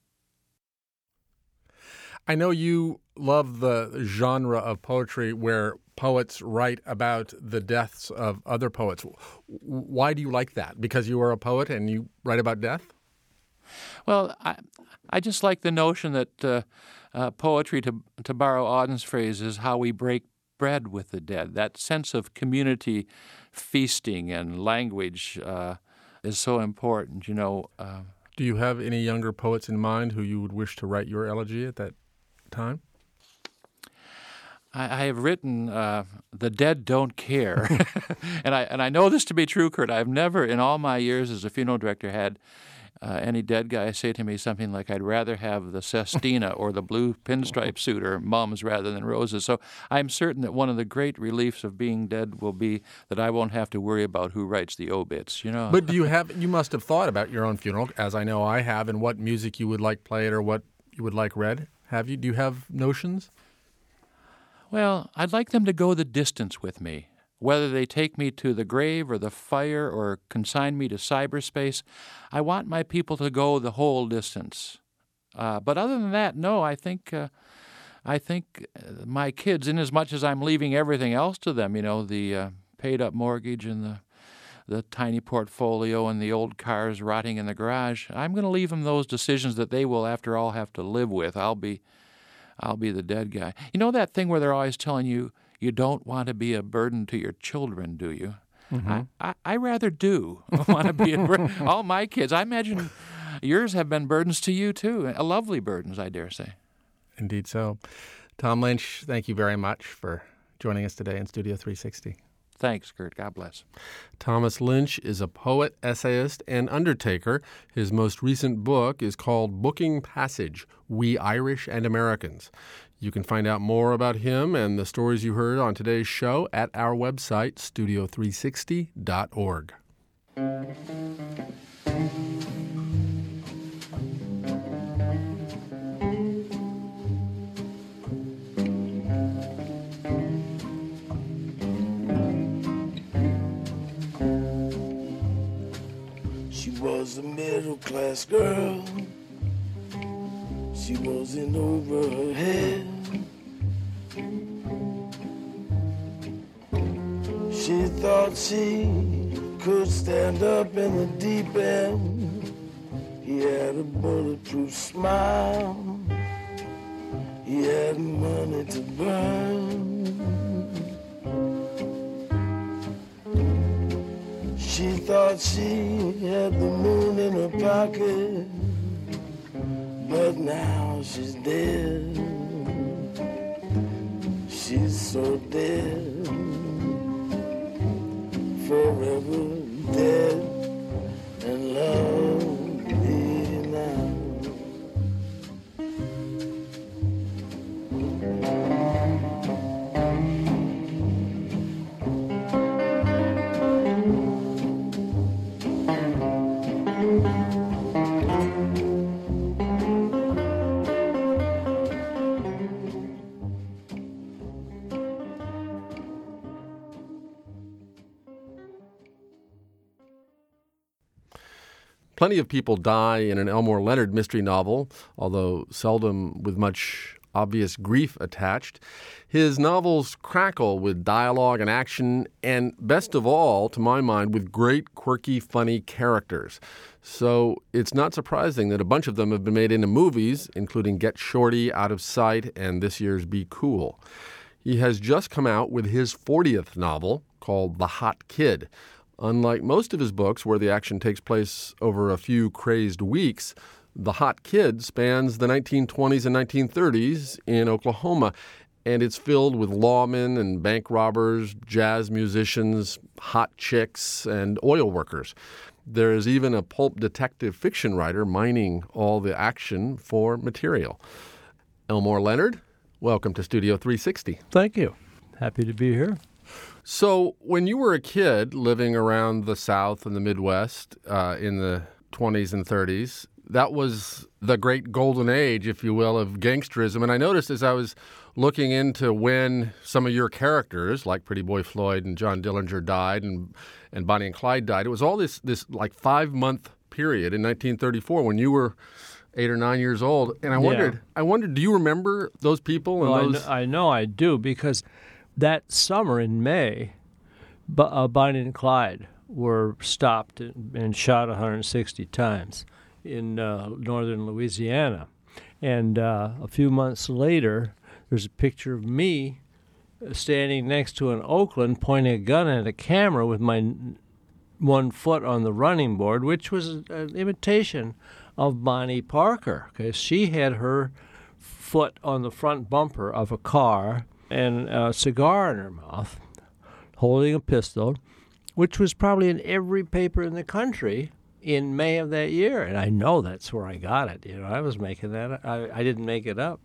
I know you love the genre of poetry where poets write about the deaths of other poets. Why do you like that? Because you are a poet and you write about death? Well, I, I just like the notion that uh, uh, poetry, to, to borrow Auden's phrase, is how we break bread with the dead. That sense of community feasting and language uh, is so important, you know. Uh, do you have any younger poets in mind who you would wish to write your elegy at that time? I, I have written uh, "The Dead Don't Care," and I and I know this to be true, Kurt. I've never, in all my years as a funeral director, had uh, any dead guy say to me something like, "I'd rather have the sestina or the blue pinstripe suit or mums rather than roses." So I'm certain that one of the great reliefs of being dead will be that I won't have to worry about who writes the obits. You know. But do you have? You must have thought about your own funeral, as I know I have, and what music you would like played or what you would like read. Have you? Do you have notions? Well, I'd like them to go the distance with me. Whether they take me to the grave or the fire or consign me to cyberspace, I want my people to go the whole distance. Uh, but other than that, no, I think uh, I think my kids, in as much as I'm leaving everything else to them, you know, the uh, paid-up mortgage and the the tiny portfolio and the old cars rotting in the garage, I'm going to leave them those decisions that they will, after all, have to live with. I'll be, I'll be the dead guy. You know that thing where they're always telling you you don't want to be a burden to your children, do you? Mm-hmm. I, I, I rather do want to be a burden. All my kids, I imagine yours have been burdens to you too, lovely burdens, I dare say. Indeed so. Tom Lynch, thank you very much for joining us today in Studio three sixty. Thanks, Kurt. God bless. Thomas Lynch is a poet, essayist, and undertaker. His most recent book is called Booking Passage, We Irish and Americans. You can find out more about him and the stories you heard on today's show at our website, studio three sixty dot org. Was a middle-class girl. She was in over her head. She thought she could stand up in the deep end. He had a bulletproof smile. He had money to burn. She thought she had the moon in her pocket, but now she's dead. She's so dead, forever dead, and love me now. Plenty of people die in an Elmore Leonard mystery novel, although seldom with much obvious grief attached. His novels crackle with dialogue and action, and best of all, to my mind, with great, quirky, funny characters. So it's not surprising that a bunch of them have been made into movies, including Get Shorty, Out of Sight, and this year's Be Cool. He has just come out with his fortieth novel, called The Hot Kid. Unlike most of his books, where the action takes place over a few crazed weeks, The Hot Kid spans the nineteen twenties and nineteen thirties in Oklahoma, and it's filled with lawmen and bank robbers, jazz musicians, hot chicks, and oil workers. There is even a pulp detective fiction writer mining all the action for material. Elmore Leonard, welcome to Studio three sixty. Thank you. Happy to be here. So when you were a kid living around the South and the Midwest uh, in the twenties and thirties, that was the great golden age, if you will, of gangsterism. And I noticed as I was looking into when some of your characters, like Pretty Boy Floyd and John Dillinger, died and, and Bonnie and Clyde died, it was all this, this like five-month period in nineteen thirty-four when you were eight or nine years old. And I wondered, yeah. I wondered, do you remember those people? And well, those... I, know, I know I do, because that summer in May, B- uh, Bonnie and Clyde were stopped and, and shot one hundred sixty times in uh, northern Louisiana. And uh, a few months later, there's a picture of me standing next to an Oakland pointing a gun at a camera with my n- one foot on the running board, which was an imitation of Bonnie Parker, because she had her foot on the front bumper of a car and a cigar in her mouth, holding a pistol, which was probably in every paper in the country in May of that year. And I know that's where I got it. You know, I was making that. I, I didn't make it up.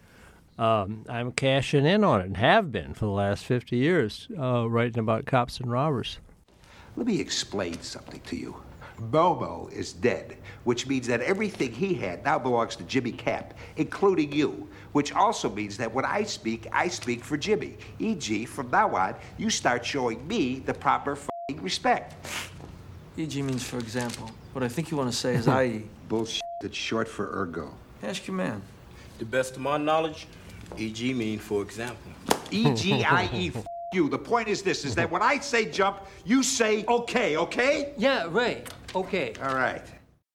Um, I'm cashing in on it and have been for the last fifty years, uh, writing about cops and robbers. Let me explain something to you. Bobo is dead, which means that everything he had now belongs to Jimmy Camp, including you, which also means that when I speak, I speak for Jimmy. for example, from now on, you start showing me the proper f***ing respect. for example means for example. What I think you want to say is I... Bullshit, that's short for ergo. Ask your man. The best of my knowledge, for example means for example. E G I E, f*** you. The point is this, is that when I say jump, you say okay, okay? Yeah, right. Okay. All right.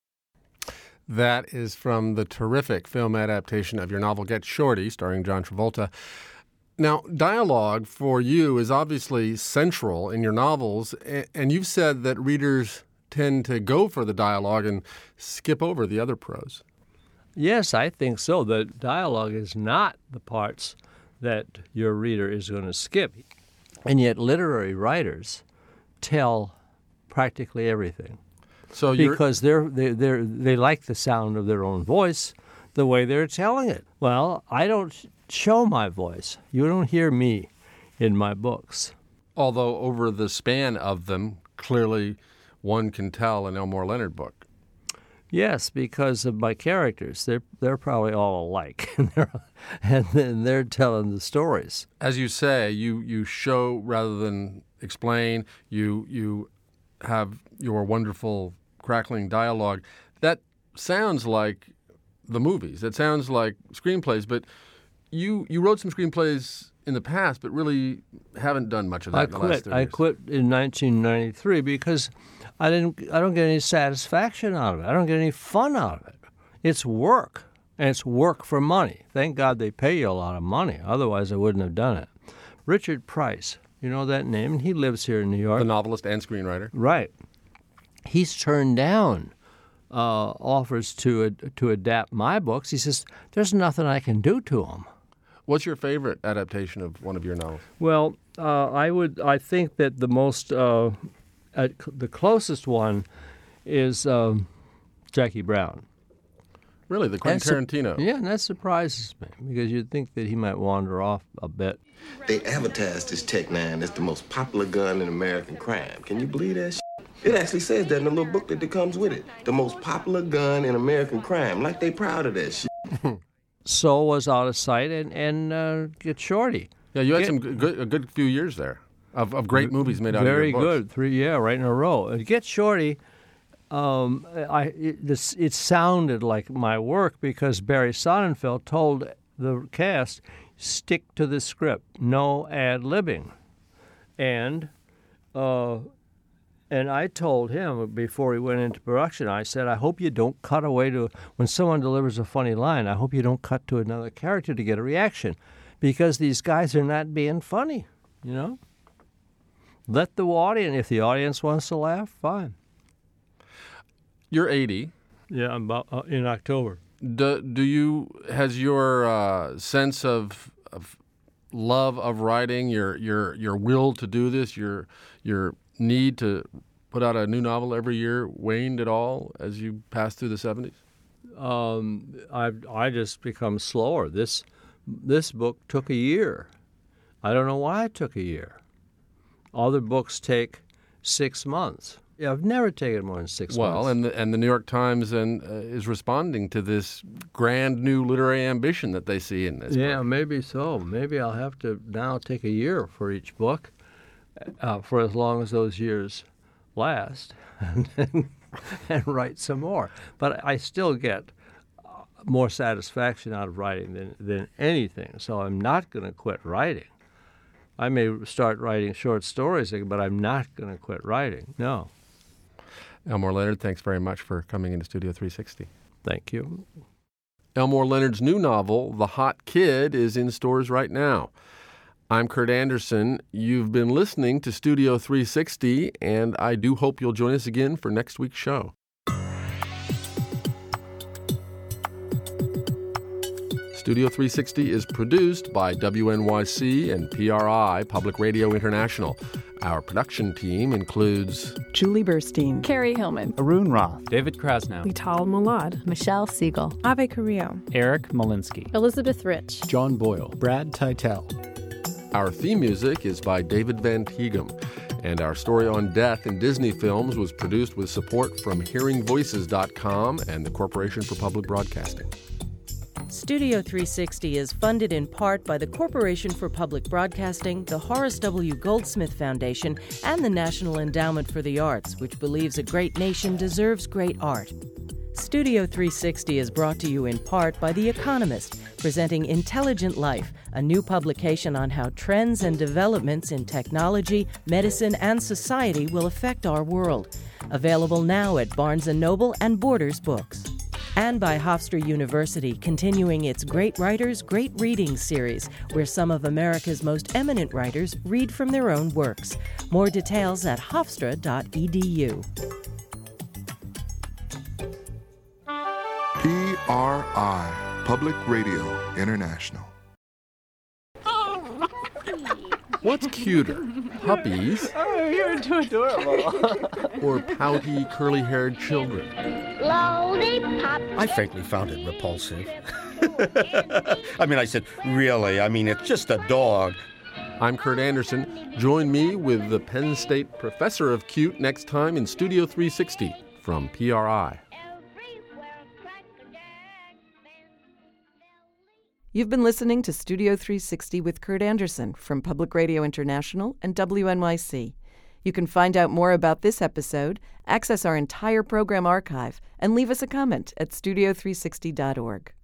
That is from the terrific film adaptation of your novel Get Shorty, starring John Travolta. Now, dialogue for you is obviously central in your novels, and you've said that readers tend to go for the dialogue and skip over the other prose. Yes, I think so. The dialogue is not the parts that your reader is going to skip. And yet literary writers tell practically everything. So you're... Because they're, they they they like the sound of their own voice, the way they're telling it. Well, I don't show my voice. You don't hear me in my books. Although over the span of them, clearly one can tell an Elmore Leonard book. Yes, because of my characters. They're they're probably all alike, and they're and then they're telling the stories. As you say, you, you show rather than explain. You you have your wonderful crackling dialogue. That sounds like the movies. It sounds like screenplays. But you you wrote some screenplays in the past, but really haven't done much of that I in the quit. last thirty I years. quit in nineteen ninety-three because I didn't. I don't get any satisfaction out of it. I don't get any fun out of it. It's work, and it's work for money. Thank God they pay you a lot of money. Otherwise, I wouldn't have done it. Richard Price, you know that name? He lives here in New York. The novelist and screenwriter. Right. He's turned down uh, offers to ad- to adapt my books. He says, "There's nothing I can do to them." What's your favorite adaptation of one of your novels? Well, uh, I would. I think that the most, uh, uh, the closest one, is um, Jackie Brown. Really, the Quentin That's Tarantino. Su- yeah, and that surprises me because you'd think that he might wander off a bit. They advertised this Tech nine as the most popular gun in American crime. Can you believe that shit? It actually says that in the little booklet that comes with it. The most popular gun in American crime. Like they proud of that shit. So was Out of Sight and, and uh, Get Shorty. Yeah, you had Get, some good, a good few years there of, of great movies made out of your Very books. good. Three, yeah, right in a row. And Get Shorty, um, I it, this, it sounded like my work because Barry Sonnenfeld told the cast, stick to the script, no ad-libbing. And uh, and I told him before he went into production, I said, I hope you don't cut away to, when someone delivers a funny line, I hope you don't cut to another character to get a reaction because these guys are not being funny, you know? Let the audience, if the audience wants to laugh, fine. You're eighty. Yeah, about uh, in October. Do, do you has your uh, sense of of love of writing, your your your will to do this, your your need to put out a new novel every year waned at all as you pass through the seventies? Um, I I just become slower. This this book took a year. I don't know why it took a year. Other books take six months. Yeah, I've never taken more than six well, months. Well, and the, and the New York Times and uh, is responding to this grand new literary ambition that they see in this Yeah, book. maybe so. Maybe I'll have to now take a year for each book, uh, for as long as those years last, and, and, and write some more. But I still get more satisfaction out of writing than, than anything, so I'm not going to quit writing. I may start writing short stories, but I'm not going to quit writing, no. Elmore Leonard, thanks very much for coming into Studio three sixty. Thank you. Elmore Leonard's new novel, The Hot Kid, is in stores right now. I'm Kurt Andersen. You've been listening to Studio three sixty, and I do hope you'll join us again for next week's show. Studio three sixty is produced by W N Y C and P R I, Public Radio International. Our production team includes Julie Burstein, Carrie Hillman, Arun Roth, David Krasnow, Vital Mulad, Michelle Siegel, Ave Carrillo, Eric Molinsky, Elizabeth Rich, John Boyle, Brad Teitel. Our theme music is by David Van Tegum, and our story on death in Disney films was produced with support from hearing voices dot com and the Corporation for Public Broadcasting. Studio three sixty is funded in part by the Corporation for Public Broadcasting, the Horace W. Goldsmith Foundation, and the National Endowment for the Arts, which believes a great nation deserves great art. Studio three sixty is brought to you in part by The Economist, presenting Intelligent Life, a new publication on how trends and developments in technology, medicine, and society will affect our world. Available now at Barnes and Noble and Borders Books. And by Hofstra University, continuing its Great Writers, Great Reading series, where some of America's most eminent writers read from their own works. More details at hofstra dot e d u. P R I, Public Radio International. What's cuter, puppies Oh, you're too adorable. or pouty, curly-haired children? Lollipop. I frankly found it repulsive. I mean, I said, really? I mean, it's just a dog. I'm Kurt Andersen. Join me with the Penn State Professor of Cute next time in Studio three sixty from P R I. You've been listening to Studio three sixty with Kurt Andersen from Public Radio International and W N Y C. You can find out more about this episode, access our entire program archive, and leave us a comment at studio three sixty dot org.